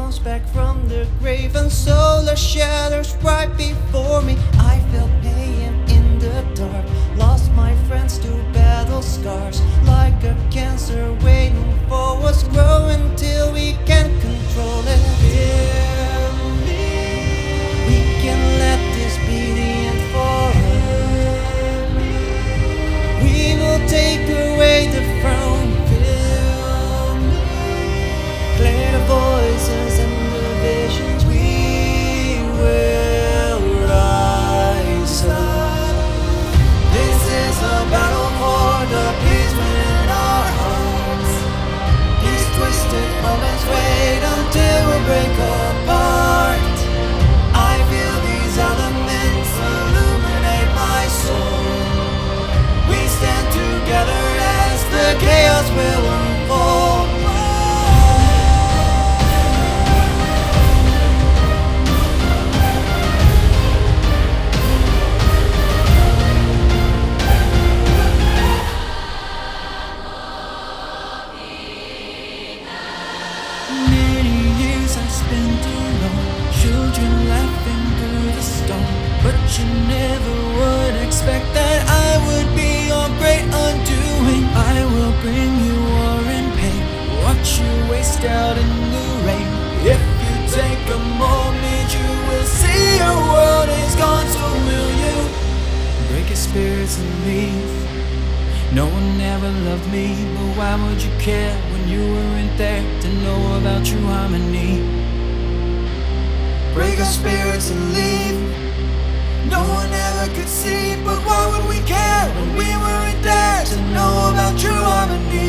rose back from the grave, and solar shadows right before me. I felt pain in the dark, lost my friends to battle scars, like a cancer waiting for what's growing till we can't control it. Fear me. We can let this be the end for us. We will take away the frown. Fill me. Clear the voices and the visions. We will rise up. This is a battle for the peace within our hearts. These twisted moments wait until we break apart. I feel these elements illuminate my soul. We stand together as the chaos will unfold. Many years I spent alone, children laughing through the storm. But you never would expect that I would be your great undoing. I will bring you war and pain, watch you waste out in the rain. If you take a moment, you will see your world is gone. So will you break your spirits and leave? No one ever loved me, but why would you care when you weren't there to know about true harmony? Break our spirits and leave. No one ever could see, but why would we care when we weren't there to know about true harmony?